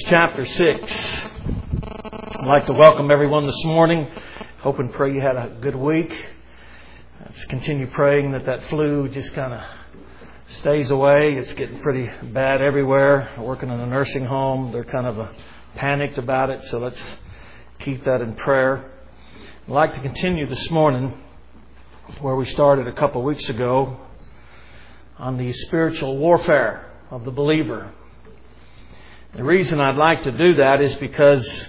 chapter 6. I'd like to welcome everyone this morning. Hope and pray you had a good week. Let's continue praying that flu just kind of stays away. It's getting pretty bad everywhere. Working in a nursing home, they're kind of panicked about it, so let's keep that in prayer. I'd like to continue this morning where we started a couple of weeks ago on the spiritual warfare of the believer. The reason I'd like to do that is because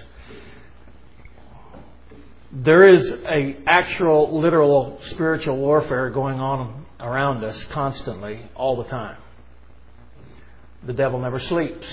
there is an actual, literal spiritual warfare going on around us constantly, all the time. The devil never sleeps.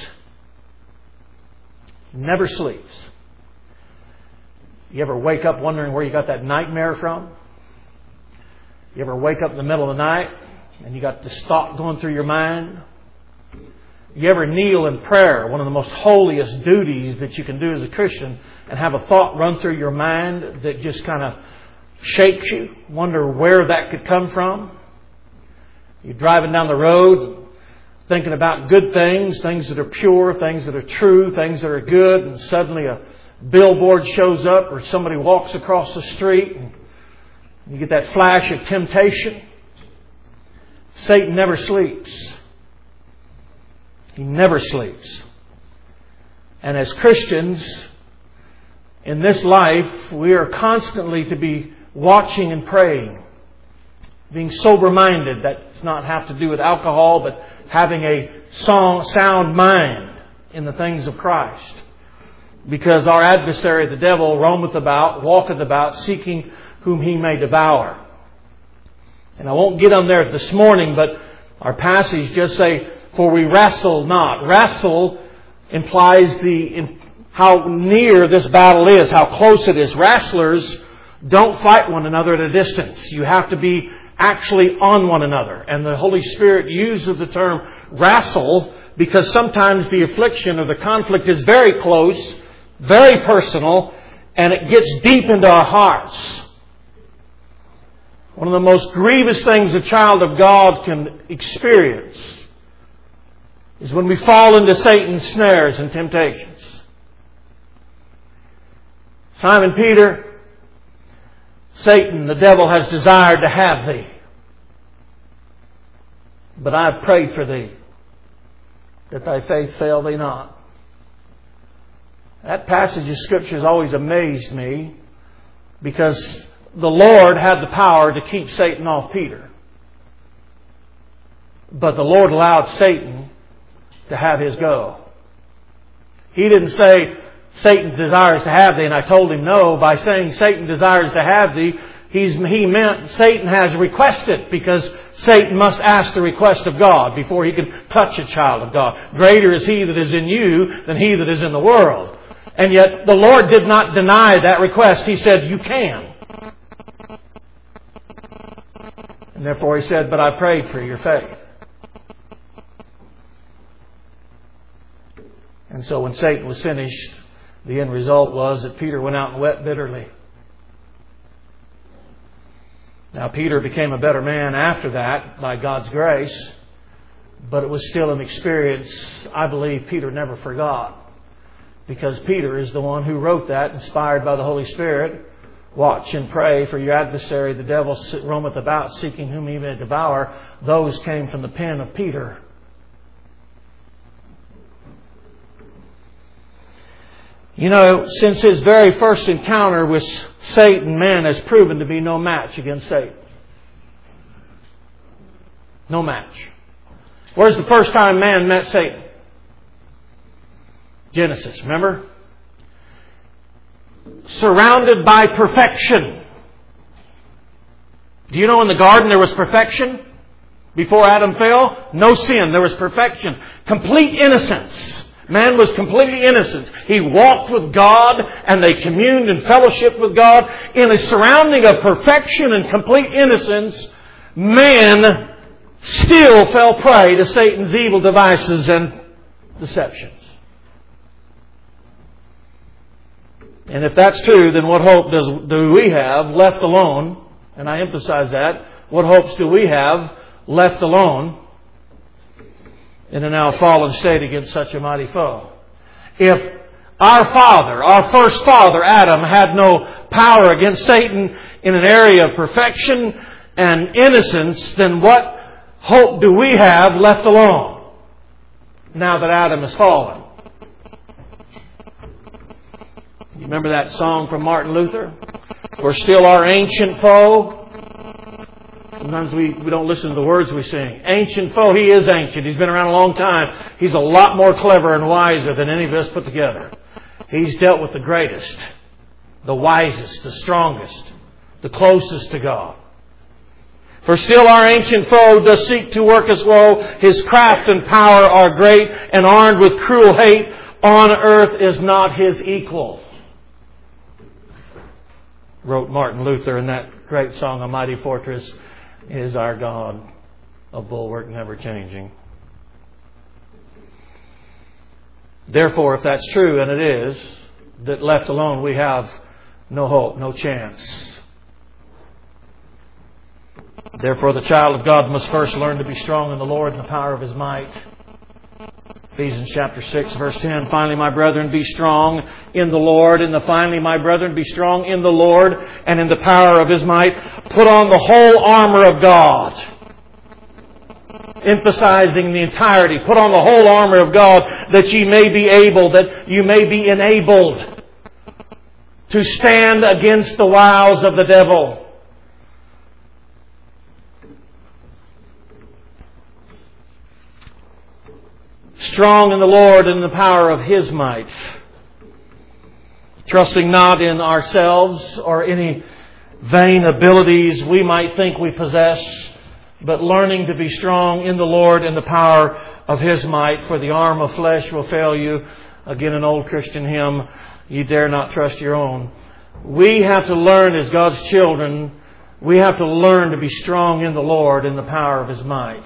Never sleeps. You ever wake up wondering where you got that nightmare from? You ever wake up in the middle of the night and you got this thought going through your mind? You ever kneel in prayer, one of the most holiest duties that you can do as a Christian, and have a thought run through your mind that just kind of shakes you? Wonder where that could come from? You're driving down the road thinking about good things, things that are pure, things that are true, things that are good, and suddenly a billboard shows up or somebody walks across the street and you get that flash of temptation. Satan never sleeps. He never sleeps. And as Christians in this life, we are constantly to be watching and praying. Being sober-minded. That's not have to do with alcohol, but having a sound mind in the things of Christ. Because our adversary, the devil, roameth about, walketh about, seeking whom he may devour. And I won't get on there this morning, but our passage just say, for we wrestle not. Wrestle implies how near this battle is, how close it is. Wrestlers don't fight one another at a distance. You have to be actually on one another. And the Holy Spirit uses the term wrestle because sometimes the affliction or the conflict is very close, very personal, and it gets deep into our hearts. One of the most grievous things a child of God can experience is when we fall into Satan's snares and temptations. Simon Peter, Satan, the devil, has desired to have thee. But I have prayed for thee, that thy faith fail thee not. That passage of Scripture has always amazed me because the Lord had the power to keep Satan off Peter. But the Lord allowed Satan to have his go. He didn't say, Satan desires to have thee, and I told him no. By saying Satan desires to have thee, he meant Satan has requested, because Satan must ask the request of God before he can touch a child of God. Greater is he that is in you than he that is in the world. And yet the Lord did not deny that request. He said, you can. And therefore he said, but I prayed for your faith. And so when Satan was finished, the end result was that Peter went out and wept bitterly. Now Peter became a better man after that by God's grace, but it was still an experience I believe Peter never forgot. Because Peter is the one who wrote that, inspired by the Holy Spirit. Watch and pray, for your adversary, the devil, roameth about, seeking whom he may devour. Those came from the pen of Peter. You know, since his very first encounter with Satan, man has proven to be no match against Satan. No match. Where's the first time man met Satan? Genesis, remember? Surrounded by perfection. Do you know in the garden there was perfection? Before Adam fell? No sin. There was perfection. Complete innocence. Man was completely innocent. He walked with God and they communed in fellowship with God. In a surrounding of perfection and complete innocence, man still fell prey to Satan's evil devices and deceptions. And if that's true, then what hope do we have left alone? And I emphasize that. What hopes do we have left alone in a now fallen state against such a mighty foe? If our first father, Adam, had no power against Satan in an area of perfection and innocence, then what hope do we have left alone now that Adam has fallen? You remember that song from Martin Luther? We're still our ancient foe. Sometimes we don't listen to the words we sing. Ancient foe, he is ancient. He's been around a long time. He's a lot more clever and wiser than any of us put together. He's dealt with the greatest, the wisest, the strongest, the closest to God. For still our ancient foe does seek to work us woe. His craft and power are great, and armed with cruel hate, on earth is not his equal. Wrote Martin Luther in that great song, A Mighty Fortress is Our God, a bulwark never changing. Therefore, if that's true, and it is, that left alone we have no hope, no chance. Therefore, the child of God must first learn to be strong in the Lord and the power of His might. Ephesians chapter 6, verse 10. Finally, my brethren, be strong in the Lord. And finally, my brethren, be strong in the Lord and in the power of His might. Put on the whole armor of God. Emphasizing the entirety. Put on the whole armor of God that ye may be able, that you may be enabled to stand against the wiles of the devil. Strong in the Lord and in the power of His might. Trusting not in ourselves or any vain abilities we might think we possess, but learning to be strong in the Lord and the power of His might. For the arm of flesh will fail you. Again, an old Christian hymn, you dare not trust your own. We have to learn as God's children, we have to learn to be strong in the Lord and the power of His might.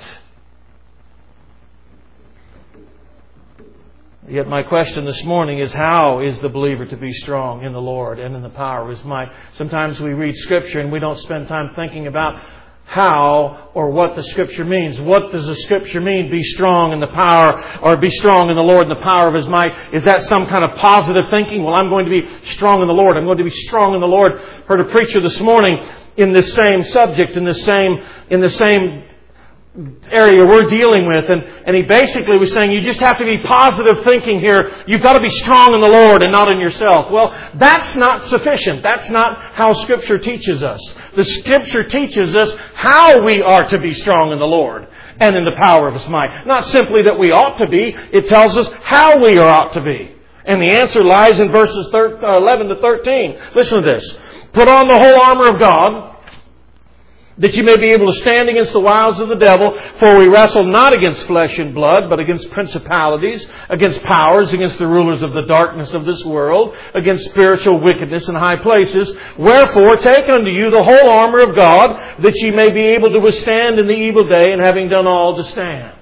Yet my question this morning is, how is the believer to be strong in the Lord and in the power of His might? Sometimes we read Scripture and we don't spend time thinking about how or what the Scripture means. What does the Scripture mean? Be strong in the power, or be strong in the Lord and the power of His might. Is that some kind of positive thinking? Well, I'm going to be strong in the Lord. I'm going to be strong in the Lord. Heard a preacher this morning in this same subject, in the same area we're dealing with, and he basically was saying you just have to be positive thinking here. You've got to be strong in the Lord and not in yourself. Well, that's not sufficient. That's not how Scripture teaches us. The Scripture teaches us how we are to be strong in the Lord and in the power of His might. Not simply that we ought to be, it tells us how we ought to be. And the answer lies in verses 11 to 13. Listen to this. Put on the whole armor of God, that you may be able to stand against the wiles of the devil. For we wrestle not against flesh and blood, but against principalities, against powers, against the rulers of the darkness of this world, against spiritual wickedness in high places. Wherefore, take unto you the whole armor of God, that ye may be able to withstand in the evil day, and having done all, to stand.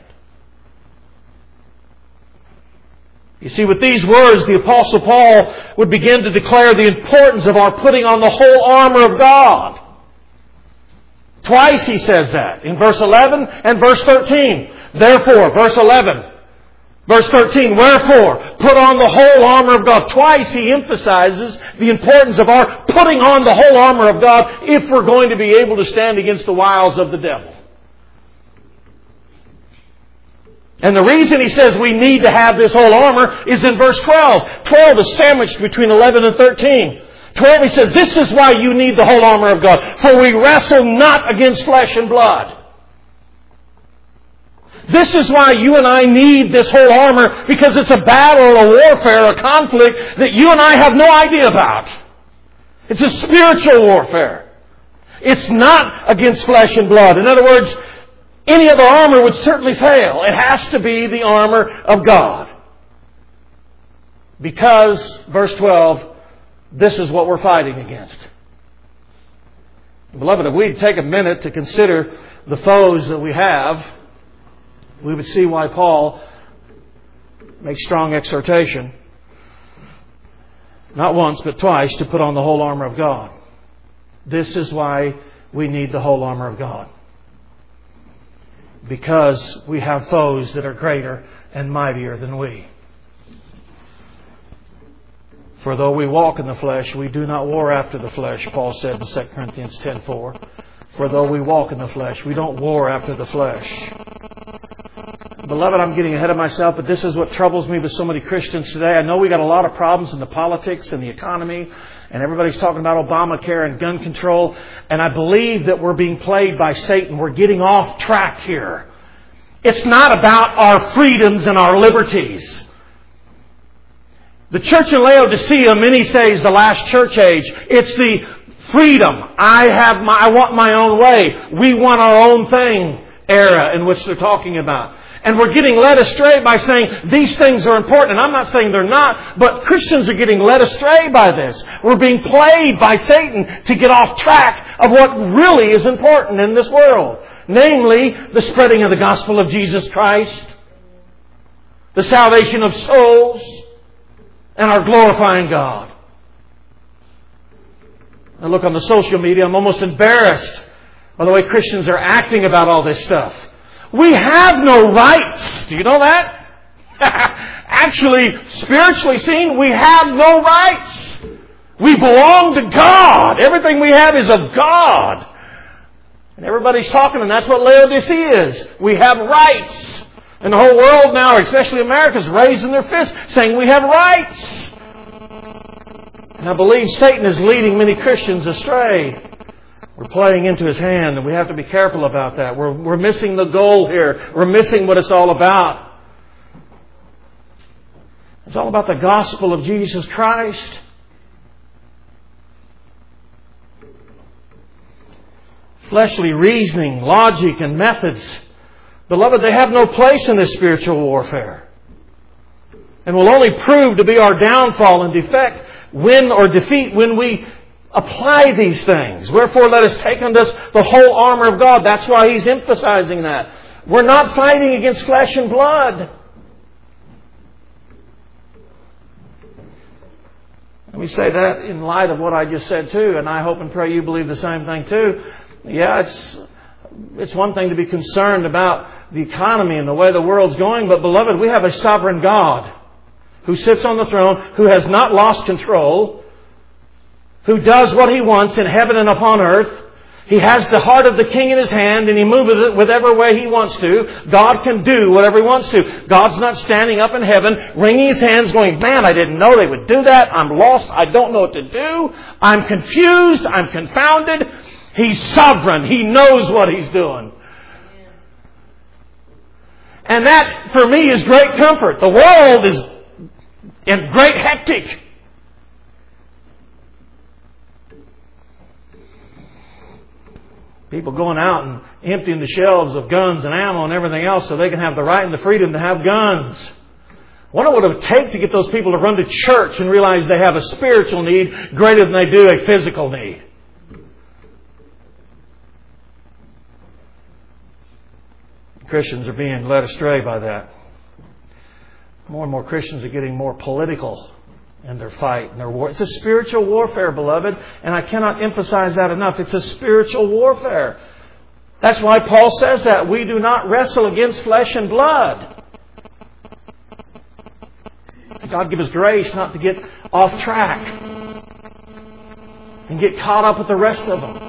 You see, with these words, the Apostle Paul would begin to declare the importance of our putting on the whole armor of God. Twice he says that, in verse 11 and verse 13. Therefore, verse 11, verse 13, wherefore, put on the whole armor of God. Twice he emphasizes the importance of our putting on the whole armor of God if we're going to be able to stand against the wiles of the devil. And the reason he says we need to have this whole armor is in verse 12. 12 is sandwiched between 11 and 13. 12, he says, this is why you need the whole armor of God. For we wrestle not against flesh and blood. This is why you and I need this whole armor, because it's a battle, a warfare, a conflict that you and I have no idea about. It's a spiritual warfare. It's not against flesh and blood. In other words, any other armor would certainly fail. It has to be the armor of God. Because, verse 12, this is what we're fighting against. Beloved, if we'd take a minute to consider the foes that we have, we would see why Paul makes strong exhortation, not once but twice, to put on the whole armor of God. This is why we need the whole armor of God. Because we have foes that are greater and mightier than we. For though we walk in the flesh, we do not war after the flesh, Paul said in 2 Corinthians 10:4. For though we walk in the flesh, we don't war after the flesh. Beloved, I'm getting ahead of myself, but this is what troubles me with so many Christians today. I know we got a lot of problems in the politics and the economy, and everybody's talking about Obamacare and gun control, and I believe that we're being played by Satan. We're getting off track here. It's not about our freedoms and our liberties. The church in Laodicea, many say, is the last church age. It's the freedom. I want my own way. We want our own thing era in which they're talking about. And we're getting led astray by saying these things are important. And I'm not saying they're not, but Christians are getting led astray by this. We're being played by Satan to get off track of what really is important in this world. Namely, the spreading of the gospel of Jesus Christ, the salvation of souls, and our glorifying God. I look on the social media, I'm almost embarrassed by the way Christians are acting about all this stuff. We have no rights. Do you know that? Actually, spiritually seen, we have no rights. We belong to God. Everything we have is of God. And everybody's talking, and that's what Laodicea is. We have rights. And the whole world now, especially America, is raising their fists, saying we have rights. And I believe Satan is leading many Christians astray. We're playing into his hand, and we have to be careful about that. We're missing the goal here. We're missing what it's all about. It's all about the gospel of Jesus Christ. Fleshly reasoning, logic, and methods, beloved, they have no place in this spiritual warfare. And will only prove to be our downfall and defect defeat when we apply these things. Wherefore, let us take unto us the whole armor of God. That's why he's emphasizing that. We're not fighting against flesh and blood. Let me say that in light of what I just said too, and I hope and pray you believe the same thing too. Yeah, it's one thing to be concerned about the economy and the way the world's going, but beloved, we have a sovereign God who sits on the throne, who has not lost control, who does what He wants in heaven and upon earth. He has the heart of the king in His hand, and He moveth it whichever way He wants to. God can do whatever He wants to. God's not standing up in heaven, wringing His hands, going, man, I didn't know they would do that. I'm lost. I don't know what to do. I'm confused. I'm confounded. He's sovereign. He knows what He's doing. And that, for me, is great comfort. The world is in great hectic. People going out and emptying the shelves of guns and ammo and everything else so they can have the right and the freedom to have guns. I wonder what it would take to get those people to run to church and realize they have a spiritual need greater than they do a physical need. Christians are being led astray by that. More and more Christians are getting more political in their fight and their war. It's a spiritual warfare, beloved, and I cannot emphasize that enough. It's a spiritual warfare. That's why Paul says that. We do not wrestle against flesh and blood. God give us grace not to get off track and get caught up with the rest of them.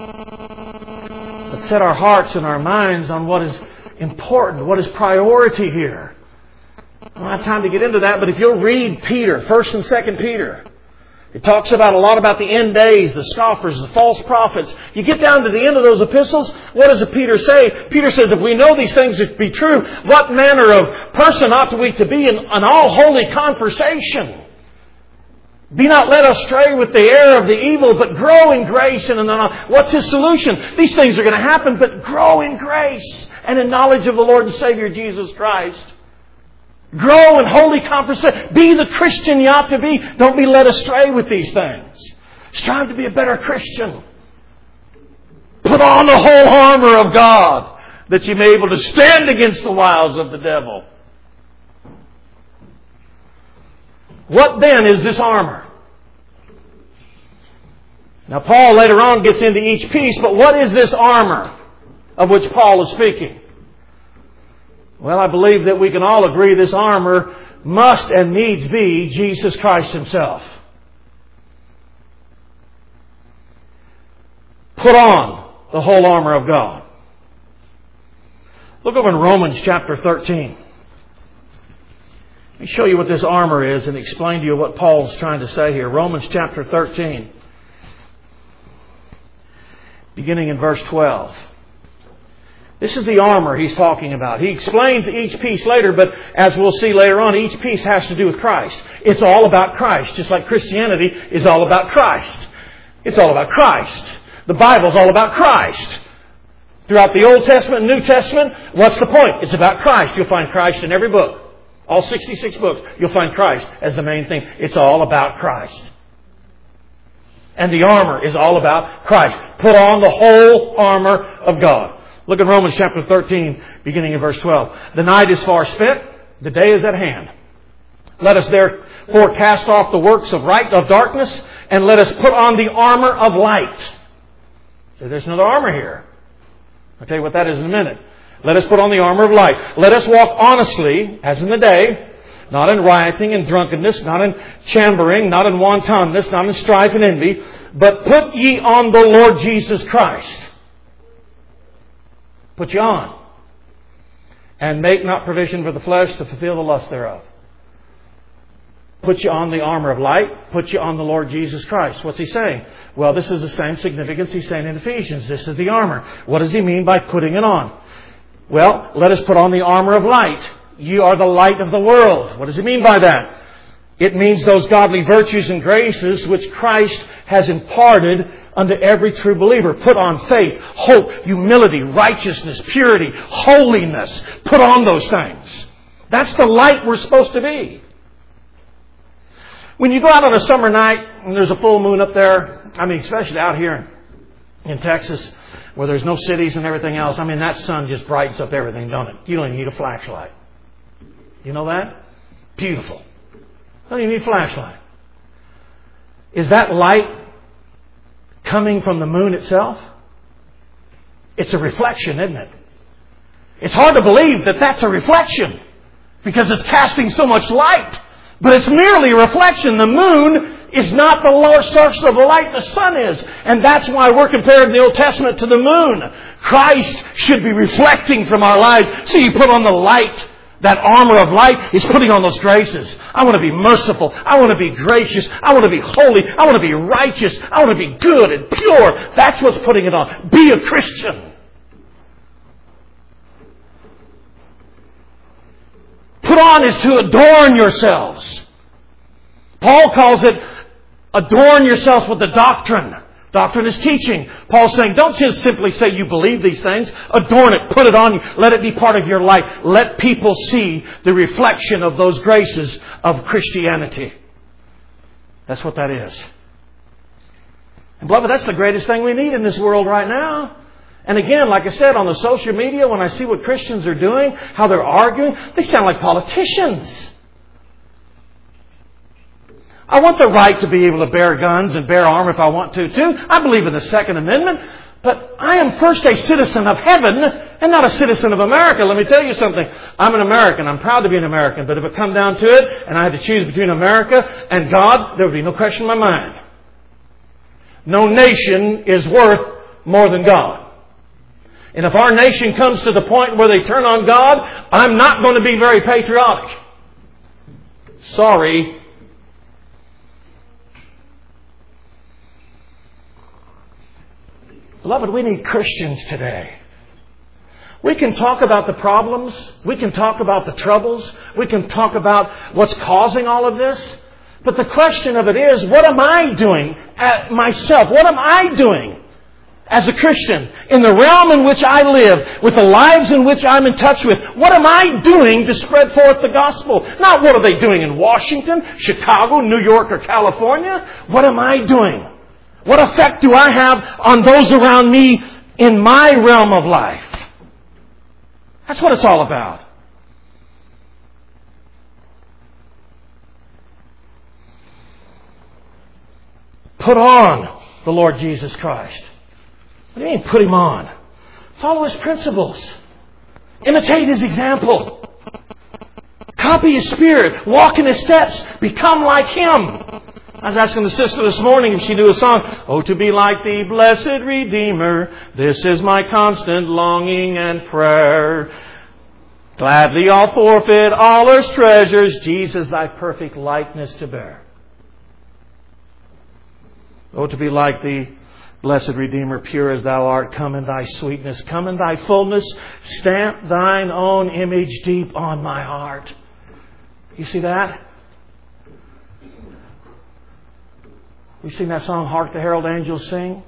But set our hearts and our minds on what is important, what is priority here. I don't have time to get into that, but if you'll read Peter, 1st and 2nd Peter, it talks about a lot about the end days, the scoffers, the false prophets. You get down to the end of those epistles, what does Peter say? Peter says, if we know these things to be true, what manner of person ought we to be in an all holy conversation? Be not led astray with the error of the evil, but grow in grace and in knowledge. What's his solution? These things are going to happen, but grow in grace and in knowledge of the Lord and Savior Jesus Christ. Grow in holy conversation. Be the Christian you ought to be. Don't be led astray with these things. Strive to be a better Christian. Put on the whole armor of God that you may be able to stand against the wiles of the devil. What then is this armor? Now Paul later on gets into each piece, but what is this armor of which Paul is speaking? Well, I believe that we can all agree this armor must and needs be Jesus Christ Himself. Put on the whole armor of God. Look over in Romans chapter 13. Let me show you what this armor is and explain to you what Paul's trying to say here. Romans chapter 13, beginning in verse 12. This is the armor he's talking about. He explains each piece later, but as we'll see later on, each piece has to do with Christ. It's all about Christ, just like Christianity is all about Christ. It's all about Christ. The Bible's all about Christ. Throughout the Old Testament and New Testament, what's the point? It's about Christ. You'll find Christ in every book. All 66 books, you'll find Christ as the main thing. It's all about Christ. And the armor is all about Christ. Put on the whole armor of God. Look at Romans chapter 13, beginning in verse 12. The night is far spent, the day is at hand. Let us therefore cast off the works of darkness, and let us put on the armor of light. So there's another armor here. I'll tell you what that is in a minute. Let us put on the armor of light. Let us walk honestly, as in the day, not in rioting and drunkenness, not in chambering, not in wantonness, not in strife and envy, but put ye on the Lord Jesus Christ. Put you on. And make not provision for the flesh to fulfill the lust thereof. Put you on the armor of light. Put you on the Lord Jesus Christ. What's he saying? Well, this is the same significance he's saying in Ephesians. This is the armor. What does he mean by putting it on? Well, let us put on the armor of light. You are the light of the world. What does he mean by that? It means those godly virtues and graces which Christ has imparted unto every true believer. Put on faith, hope, humility, righteousness, purity, holiness. Put on those things. That's the light we're supposed to be. When you go out on a summer night and there's a full moon up there, especially out here in Texas where there's no cities and everything else, that sun just brightens up everything, don't it? You don't even need a flashlight. You know that? Beautiful. Don't even need a flashlight. Is that light coming from the moon itself? It's a reflection, isn't it? It's hard to believe that that's a reflection because it's casting so much light. But it's merely a reflection. The moon is not the lower source of the light. The sun is. And that's why we're compared in the Old Testament to the moon. Christ should be reflecting from our lives. So you put on the light. That armor of light is putting on those graces. I want to be merciful. I want to be gracious. I want to be holy. I want to be righteous. I want to be good and pure. That's what's putting it on. Be a Christian. Put on is to adorn yourselves. Paul calls it adorn yourselves with the doctrine. Doctrine is teaching. Paul's saying, don't just simply say you believe these things. Adorn it. Put it on you. Let it be part of your life. Let people see the reflection of those graces of Christianity. That's what that is. And beloved, that's the greatest thing we need in this world right now. And again, like I said, on the social media, when I see what Christians are doing, how they're arguing, they sound like politicians. I want the right to be able to bear guns and bear arm if I want to, too. I believe in the Second Amendment. But I am first a citizen of heaven and not a citizen of America. Let me tell you something. I'm an American. I'm proud to be an American. But if it come down to it, and I had to choose between America and God, there would be no question in my mind. No nation is worth more than God. And if our nation comes to the point where they turn on God, I'm not going to be very patriotic. Sorry. Beloved, we need Christians today. We can talk about the problems. We can talk about the troubles. We can talk about what's causing all of this. But the question of it is, what am I doing myself? What am I doing as a Christian in the realm in which I live, with the lives in which I'm in touch with? What am I doing to spread forth the gospel? Not what are they doing in Washington, Chicago, New York, or California. What am I doing? What effect do I have on those around me in my realm of life? That's what it's all about. Put on the Lord Jesus Christ. What do you mean, put Him on? Follow His principles. Imitate His example. Copy His Spirit. Walk in His steps. Become like Him. I was asking the sister this morning if she knew a song. Oh, to be like Thee, blessed Redeemer, this is my constant longing and prayer. Gladly I'll forfeit all earth's treasures, Jesus, Thy perfect likeness to bear. Oh, to be like Thee, blessed Redeemer, pure as Thou art, come in Thy sweetness, come in Thy fullness, stamp Thine own image deep on my heart. You see that? We sing that song, Hark the Herald Angels Sing.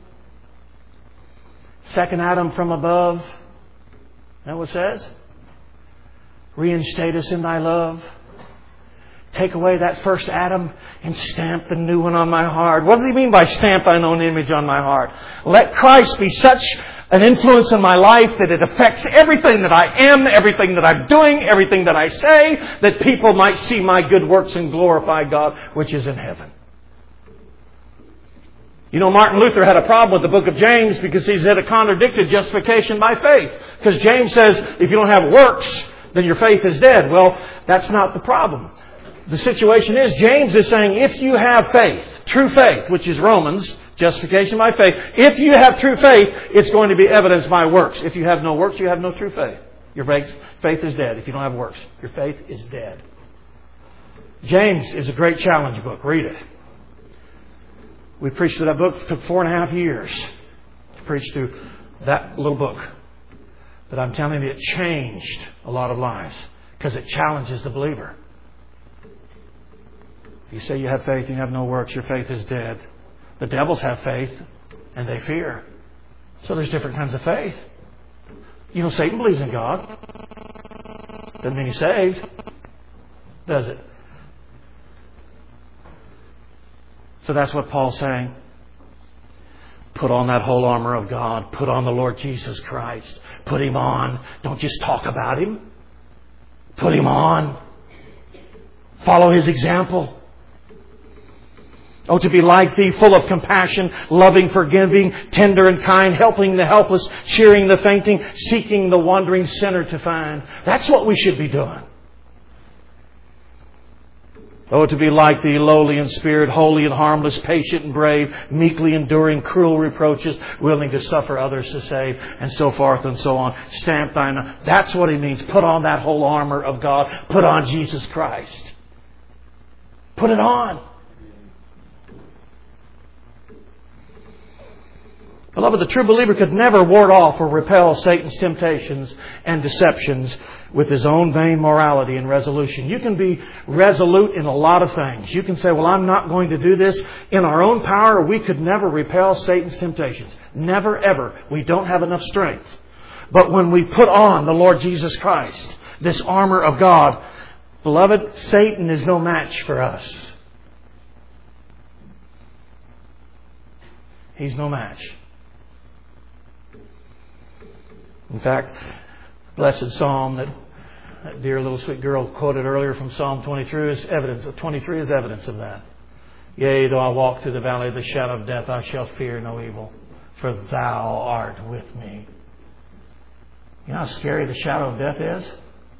Second Adam from above. Isn't that what it says? Reinstate us in Thy love. Take away that first Adam and stamp the new one on my heart. What does He mean by stamp Thine own image on my heart? Let Christ be such an influence in my life that it affects everything that I am, everything that I'm doing, everything that I say, that people might see my good works and glorify God which is in heaven. You know, Martin Luther had a problem with the book of James because he said it contradicted justification by faith. Because James says if you don't have works, then your faith is dead. Well, that's not the problem. The situation is, James is saying if you have faith, true faith, which is Romans, justification by faith, if you have true faith, it's going to be evidenced by works. If you have no works, you have no true faith. Your faith is dead. If you don't have works, your faith is dead. James is a great challenge book. Read it. We preached through that book. It took 4.5 years to preach through that little book. But I'm telling you, it changed a lot of lives because it challenges the believer. If you say you have faith and you have no works, your faith is dead. The devils have faith and they fear. So there's different kinds of faith. You know, Satan believes in God. Doesn't mean he's saved, does it? So that's what Paul's saying. Put on that whole armor of God. Put on the Lord Jesus Christ. Put Him on. Don't just talk about Him. Put Him on. Follow His example. Oh, to be like Thee, full of compassion, loving, forgiving, tender and kind, helping the helpless, cheering the fainting, seeking the wandering sinner to find. That's what we should be doing. Oh, to be like Thee, lowly in spirit, holy and harmless, patient and brave, meekly enduring cruel reproaches, willing to suffer others to save, and so forth and so on. Stamp Thine. That's what He means. Put on that whole armor of God. Put on Jesus Christ. Put it on. Beloved, the true believer could never ward off or repel Satan's temptations and deceptions with his own vain morality and resolution. You can be resolute in a lot of things. You can say, well, I'm not going to do this. In our own power, we could never repel Satan's temptations. Never, ever. We don't have enough strength. But when we put on the Lord Jesus Christ, this armor of God, beloved, Satan is no match for us. He's no match. In fact, blessed psalm that dear little sweet girl quoted earlier from Psalm 23 is evidence. 23 is evidence of that. Yea, though I walk through the valley of the shadow of death, I shall fear no evil, for Thou art with me. You know how scary the shadow of death is?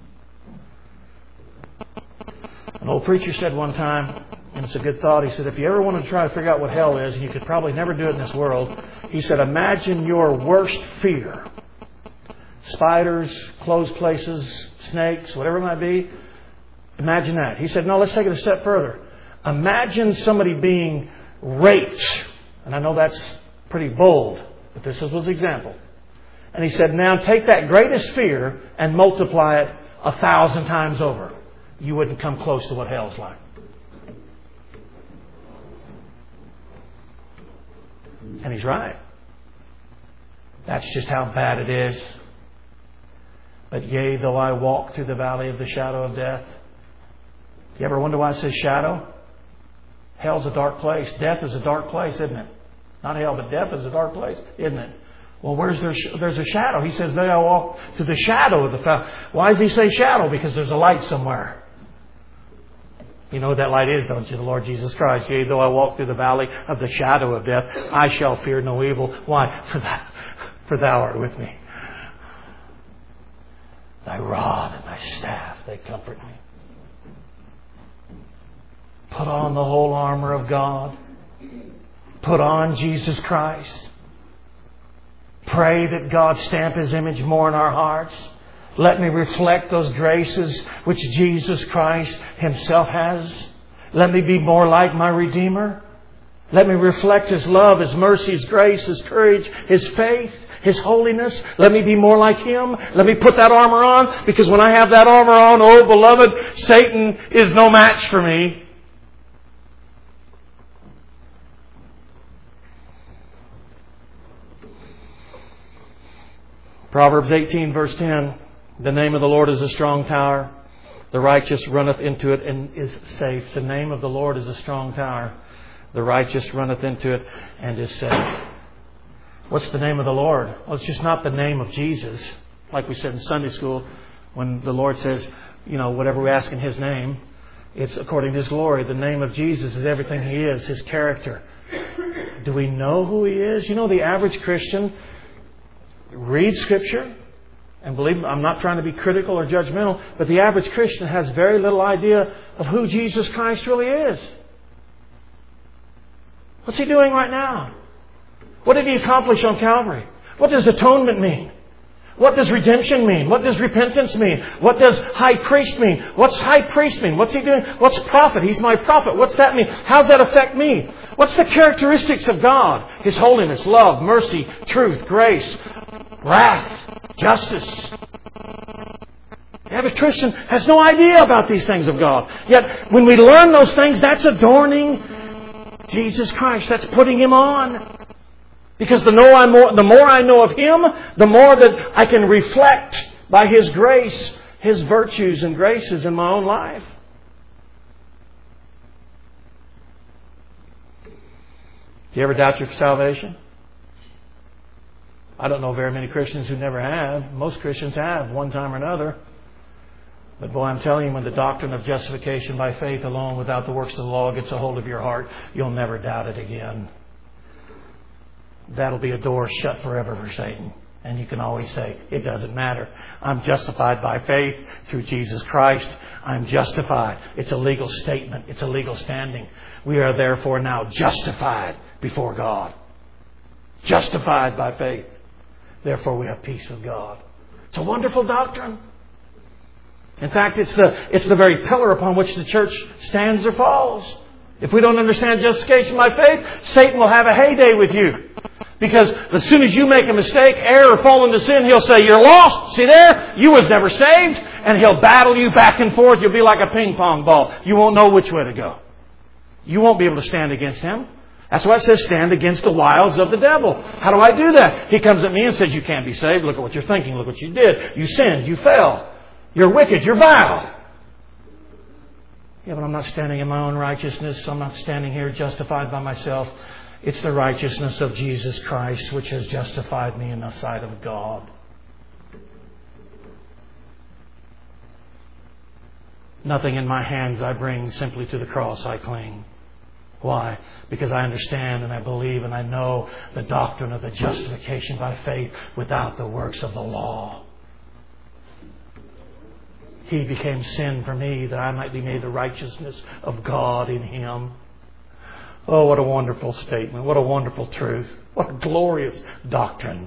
An old preacher said one time, and it's a good thought, he said, if you ever want to try to figure out what hell is, and you could probably never do it in this world, he said, imagine your worst fear. Spiders, closed places, snakes, whatever it might be. Imagine that. He said, no, let's take it a step further. Imagine somebody being raped. And I know that's pretty bold, but this was his example. And he said, now take that greatest fear and multiply it 1,000 times over. You wouldn't come close to what hell's like. And he's right. That's just how bad it is. But yea, though I walk through the valley of the shadow of death. You ever wonder why it says shadow? Hell's a dark place. Death is a dark place, isn't it? Not hell, but death is a dark place, isn't it? Well, there's a shadow. He says, though I walk through the shadow of the valley. Why does he say shadow? Because there's a light somewhere. You know what that light is, don't you? The Lord Jesus Christ. Yea, though I walk through the valley of the shadow of death, I shall fear no evil. Why? For Thou art with me. Thy rod and Thy staff, they comfort me. Put on the whole armor of God. Put on Jesus Christ. Pray that God stamp His image more in our hearts. Let me reflect those graces which Jesus Christ Himself has. Let me be more like my Redeemer. Let me reflect His love, His mercy, His grace, His courage, His faith, His holiness. Let me be more like Him. Let me put that armor on, because when I have that armor on, oh beloved, Satan is no match for me. Proverbs 18 verse 10. The name of the Lord is a strong tower. The righteous runneth into it and is safe. The name of the Lord is a strong tower. The righteous runneth into it and is safe. What's the name of the Lord? Well, it's just not the name of Jesus. Like we said in Sunday school, when the Lord says, whatever we ask in His name, it's according to His glory. The name of Jesus is everything He is, His character. Do we know who He is? The average Christian reads Scripture, and believe me, I'm not trying to be critical or judgmental, but the average Christian has very little idea of who Jesus Christ really is. What's He doing right now? What did He accomplish on Calvary? What does atonement mean? What does redemption mean? What does repentance mean? What does high priest mean? What's high priest mean? What's he doing? What's prophet? He's my prophet. What's that mean? How does that affect me? What's the characteristics of God? His holiness, love, mercy, truth, grace, wrath, justice. The average Christian has no idea about these things of God. Yet when we learn those things, that's adorning Jesus Christ. That's putting Him on. Because the more I know of Him, the more that I can reflect by His grace, His virtues and graces in my own life. Do you ever doubt your salvation? I don't know very many Christians who never have. Most Christians have, one time or another. But boy, I'm telling you, when the doctrine of justification by faith alone, without the works of the law, gets a hold of your heart, you'll never doubt it again. That'll be a door shut forever for Satan. And you can always say, it doesn't matter. I'm justified by faith through Jesus Christ. I'm justified. It's a legal statement. It's a legal standing. We are therefore now justified before God. Justified by faith. Therefore we have peace with God. It's a wonderful doctrine. In fact, it's the very pillar upon which the church stands or falls. If we don't understand justification by faith, Satan will have a heyday with you. Because as soon as you make a mistake, error, or fall into sin, he'll say, you're lost. See there? You was never saved. And he'll battle you back and forth. You'll be like a ping pong ball. You won't know which way to go. You won't be able to stand against him. That's why it says stand against the wiles of the devil. How do I do that? He comes at me and says, you can't be saved. Look at what you're thinking. Look what you did. You sinned. You fell. You're wicked. You're vile. Yeah, but I'm not standing in my own righteousness. I'm not standing here justified by myself. It's the righteousness of Jesus Christ which has justified me in the sight of God. Nothing in my hands I bring, simply to the cross I cling. Why? Because I understand and I believe and I know the doctrine of the justification by faith without the works of the law. He became sin for me that I might be made the righteousness of God in Him. Oh, what a wonderful statement. What a wonderful truth. What a glorious doctrine.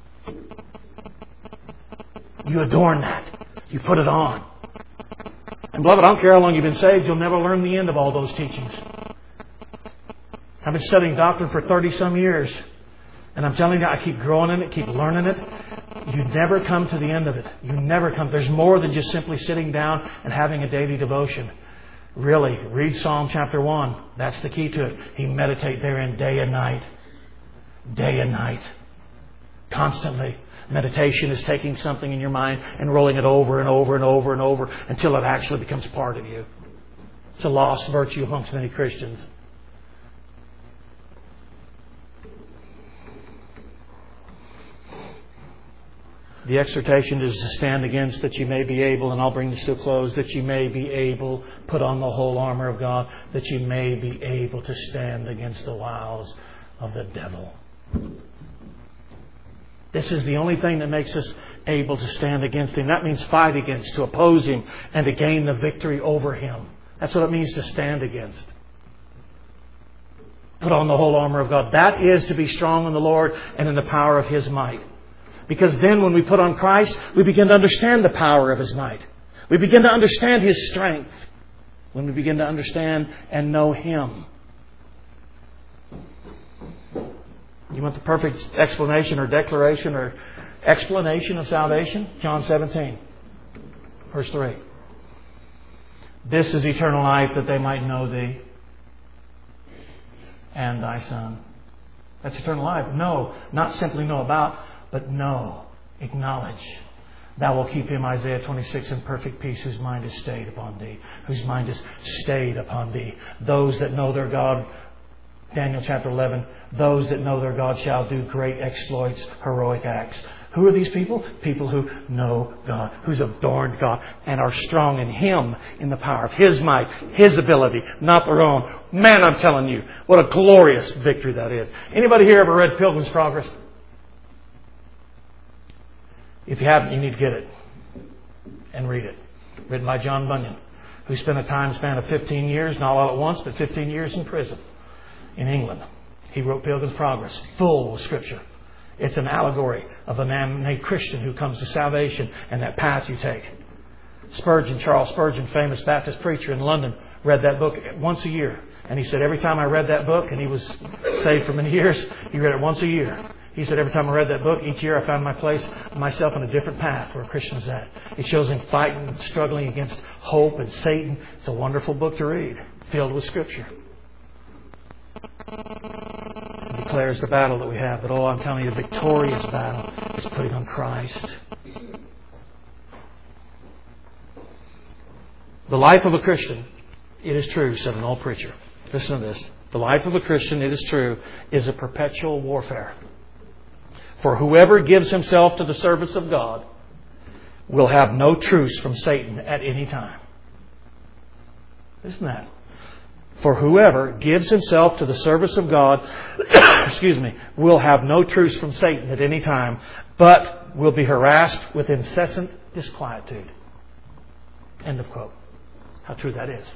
You adorn that. You put it on. And beloved, I don't care how long you've been saved, you'll never learn the end of all those teachings. I've been studying doctrine for 30-some years. And I'm telling you, I keep growing in it, keep learning it. You never come to the end of it. You never come. There's more than just simply sitting down and having a daily devotion. Really, read Psalm chapter 1. That's the key to it. He meditate therein day and night. Day and night. Constantly. Meditation is taking something in your mind and rolling it over and over and over and over until it actually becomes part of you. It's a lost virtue amongst many Christians. The exhortation is to stand against, that you may be able, and I'll bring this to a close, that you may be able, put on the whole armor of God, that you may be able to stand against the wiles of the devil. This is the only thing that makes us able to stand against him. That means fight against, to oppose him, and to gain the victory over him. That's what it means to stand against. Put on the whole armor of God. That is to be strong in the Lord and in the power of His might. Because then when we put on Christ, we begin to understand the power of His might. We begin to understand His strength. When we begin to understand and know Him. You want the perfect explanation or declaration or explanation of salvation? John 17, verse 3. This is eternal life, that they might know Thee and Thy Son. That's eternal life. Know, not simply know about, but know, acknowledge. Thou wilt keep him, Isaiah 26, in perfect peace, whose mind is stayed upon Thee. Whose mind is stayed upon Thee. Those that know their God, Daniel chapter 11, those that know their God shall do great exploits, heroic acts. Who are these people? People who know God, who's adorned God, and are strong in Him, in the power of His might, His ability, not their own. Man, I'm telling you, what a glorious victory that is. Anybody here ever read Pilgrim's Progress? If you haven't, you need to get it and read it. Written by John Bunyan, who spent a time span of 15 years, not all at once, but 15 years in prison in England. He wrote Pilgrim's Progress, full of Scripture. It's an allegory of a man named Christian who comes to salvation and that path you take. Spurgeon, Charles Spurgeon, famous Baptist preacher in London, read that book once a year. And he said every time I read that book, and he was saved for many years, he read it once a year. He said every time I read that book, each year I found myself on a different path where a Christian is at. It shows him fighting and struggling against hope and Satan. It's a wonderful book to read, filled with Scripture. It declares the battle that we have. But I'm telling you, the victorious battle is putting on Christ. The life of a Christian, it is true, said an old preacher. Listen to this. The life of a Christian, it is true, is a perpetual warfare. For whoever gives himself to the service of God will have no truce from Satan at any time. Isn't that? For whoever gives himself to the service of God, will have no truce from Satan at any time, but will be harassed with incessant disquietude. End of quote. How true that is.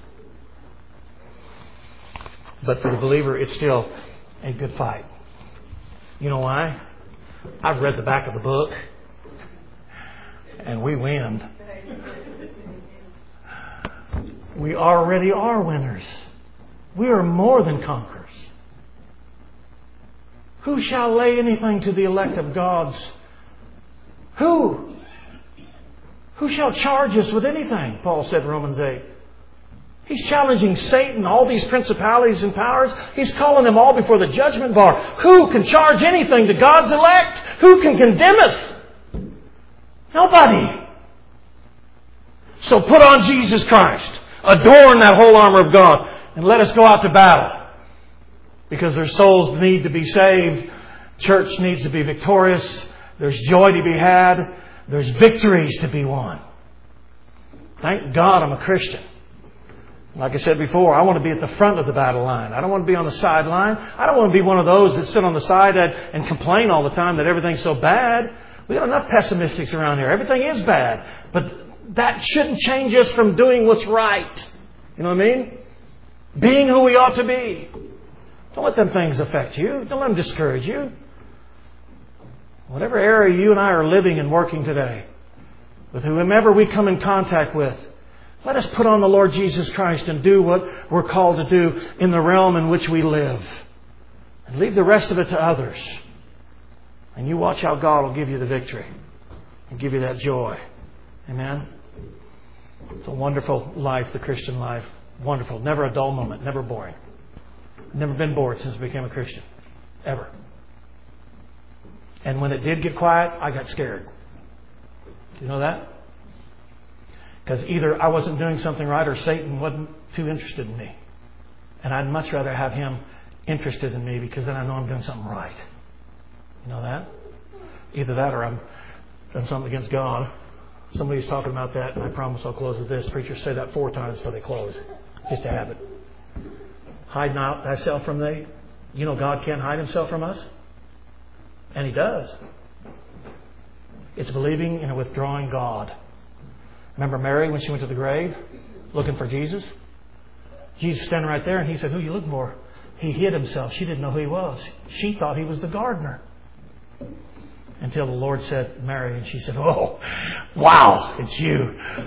But for the believer, it's still a good fight. You know why? I've read the back of the book, and we win. We already are winners. We are more than conquerors. Who shall lay anything to the elect of God's? Who? Who shall charge us with anything? Paul said in Romans 8. He's challenging Satan, all these principalities and powers. He's calling them all before the judgment bar. Who can charge anything to God's elect? Who can condemn us? Nobody. So put on Jesus Christ. Adorn that whole armor of God. And let us go out to battle. Because their souls need to be saved. Church needs to be victorious. There's joy to be had. There's victories to be won. Thank God I'm a Christian. Like I said before, I want to be at the front of the battle line. I don't want to be on the sideline. I don't want to be one of those that sit on the side and complain all the time that everything's so bad. We got enough pessimistics around here. Everything is bad. But that shouldn't change us from doing what's right. You know what I mean? Being who we ought to be. Don't let them things affect you. Don't let them discourage you. Whatever area you and I are living and working today, with whomever we come in contact with, let us put on the Lord Jesus Christ and do what we're called to do in the realm in which we live. And leave the rest of it to others. And you watch how God will give you the victory and give you that joy. Amen? It's a wonderful life, the Christian life. Wonderful. Never a dull moment. Never boring. Never been bored since I became a Christian. Ever. And when it did get quiet, I got scared. Do you know that? Because either I wasn't doing something right or Satan wasn't too interested in me. And I'd much rather have him interested in me because then I know I'm doing something right. You know that? Either that or I'm doing something against God. Somebody's talking about that, and I promise I'll close with this. Preachers say that 4 times before they close. Just a habit. Hide not thyself from thee. You know God can't hide Himself from us. And He does. It's believing in a withdrawing God. Remember Mary when she went to the grave looking for Jesus? Jesus standing right there, and He said, "Who are you looking for?" He hid himself. She didn't know who he was. She thought he was the gardener. Until the Lord said, Mary, and she said, oh, wow, it's you.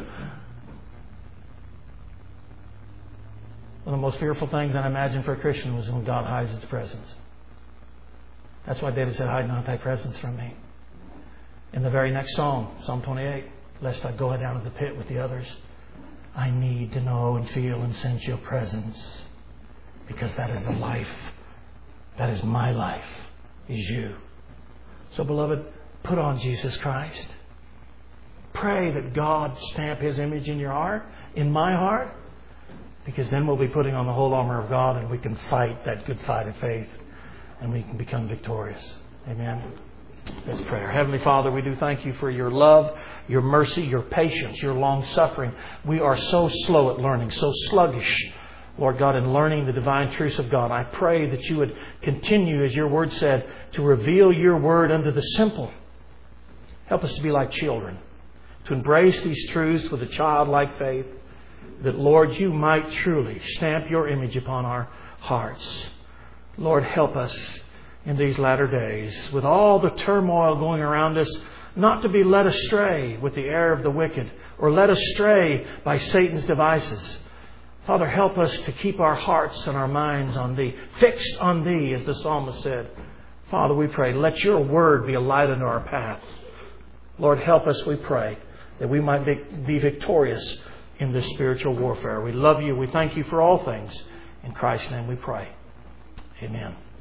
One of the most fearful things I imagine for a Christian was when God hides His presence. That's why David said, hide not thy presence from me. In the very next psalm, Psalm 28, lest I go down to the pit with the others, I need to know and feel and sense your presence, because that is the life. That is my life, is you. So, beloved, put on Jesus Christ. Pray that God stamp His image in your heart, in my heart, because then we'll be putting on the whole armor of God and we can fight that good fight of faith and we can become victorious. Amen. Let's pray. Heavenly Father, we do thank You for Your love, Your mercy, Your patience, Your long suffering. We are so slow at learning, so sluggish, Lord God, in learning the divine truths of God. I pray that You would continue, as Your Word said, to reveal Your Word unto the simple. Help us to be like children, to embrace these truths with a childlike faith, that, Lord, You might truly stamp Your image upon our hearts. Lord, help us in these latter days, with all the turmoil going around us, not to be led astray with the error of the wicked or led astray by Satan's devices. Father, help us to keep our hearts and our minds on Thee, fixed on Thee, as the psalmist said. Father, we pray, let Your Word be a light unto our path. Lord, help us, we pray, that we might be victorious in this spiritual warfare. We love You. We thank You for all things. In Christ's name we pray. Amen.